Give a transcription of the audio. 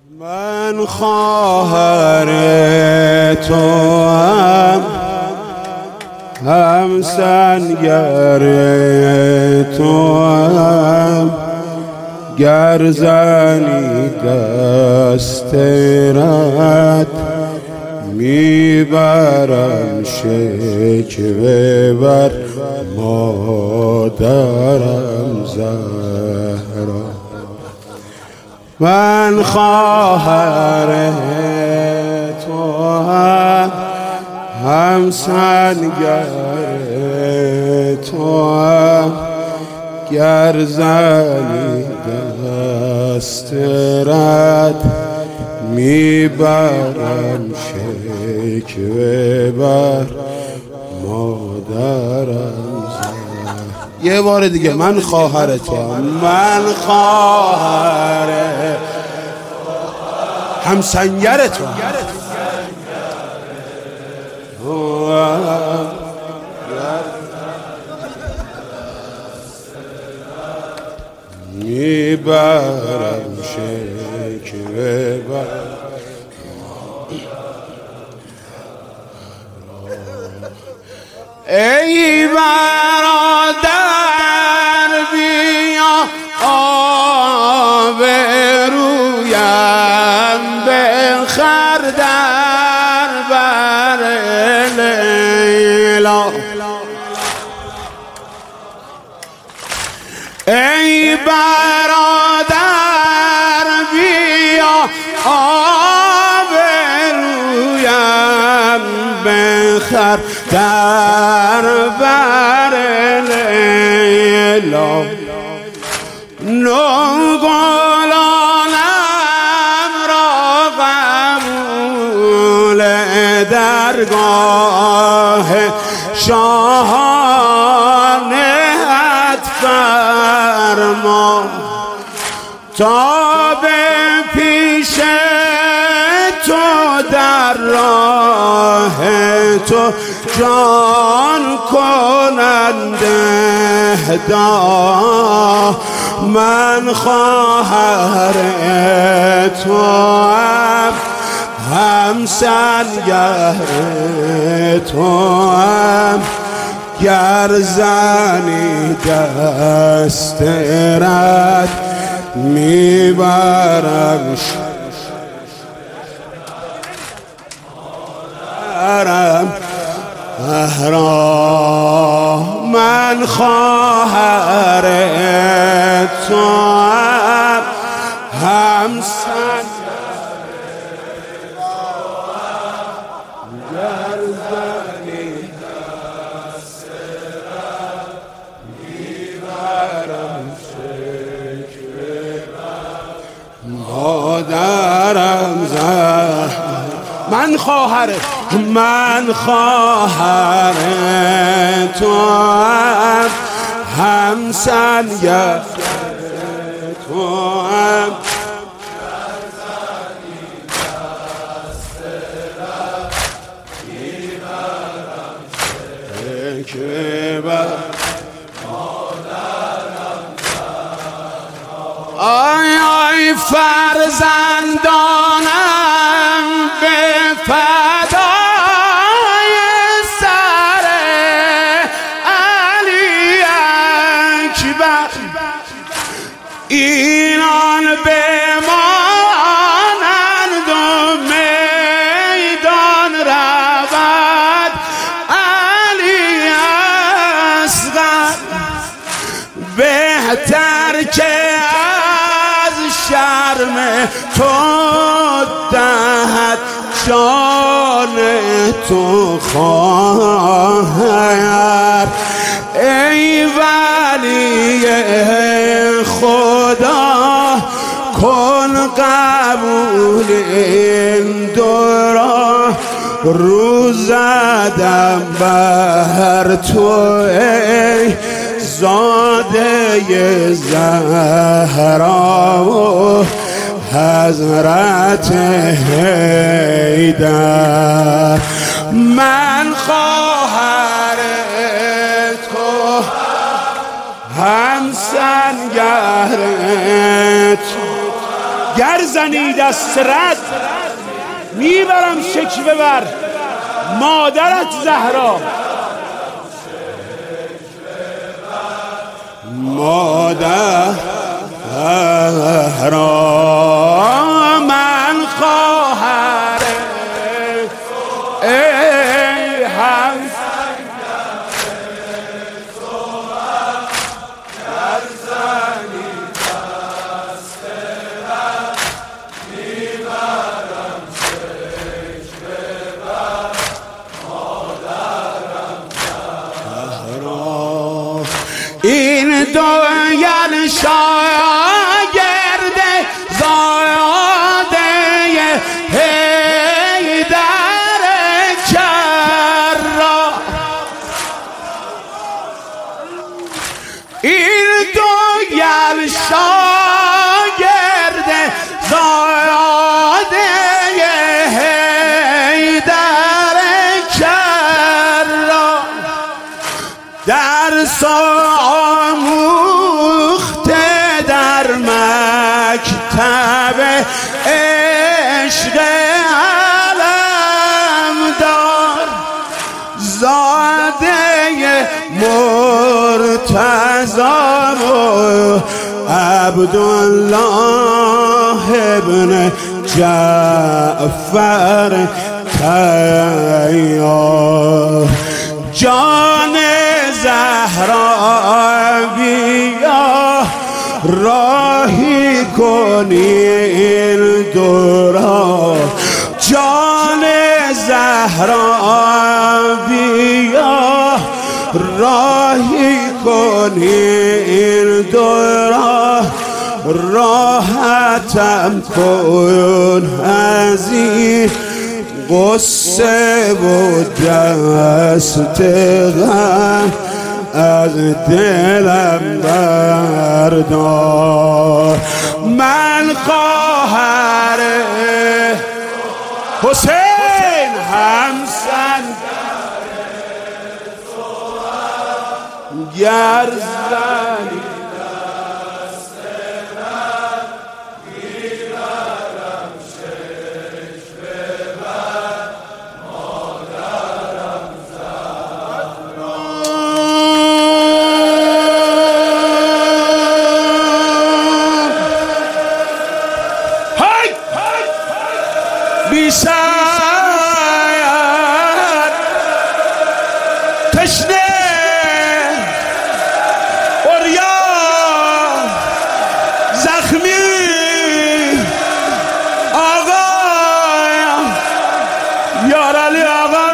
من خواهر تو هم سنگر تو گر زنی دست رد میبرم شکوه بر مادرم زهرا. من خواهر تو هم سنگر تو گر زنی دست رد میبرم شکوه بر مادرم زهرا. یه بار دیگه من خواهر تو من خواهر هم سنگر تو میبرم شکوه بر. ای برادر بیا آبرویم بخر در بر لیلا. ای برادر بیا آبرویم بخر در بر لیلا. نوگلانم را قبول درگاه شاهانت فرما تا به پیش تو در راه تو جان کننده دا. من خواهر تو هم سنگر تو گر زنی دست رد میبرم زهرا. من خواهر تو هم سنگر گر زنی دست رد میبرم شکوه بر مادرم زهرا. من خواهر تو هم سنگر تو گر زنی دست رد میبرم شکوه بر مادرم زهرا. آی آی فرزندانم به فدای سر علی اکبر. اینان بمانند و میدان رود علی اصغر. بهتر که از شرم تو دهد جان تو خواهر. ای ولی خدا کن قبول این دورا. روز زدم بر تو ای زاده زهرا و حضرت حیدر. من خواهر تو هم سنگر تو گر زنی دست رد میبرم شکوه بر مادرت زهرا. مادر من خواهر ای هم این دویل شاگرد زاده حیدر کرا، این دویل شاگرد زاده حیدر کرا، درس آموخته در مکتب عشق علمدار، زاده مرتضی و عبدالله ابن جعفر طیار. جان زهرا بیا راهی کنی این دورا، جان زهرا بیا راهی کنی این دورا، راحتم کن از این قصه و دست غم از دلم بردار. من خواهر حسین همسن گر زنی بیشتر تشنه اوریا زخمی آقا یار علی آقا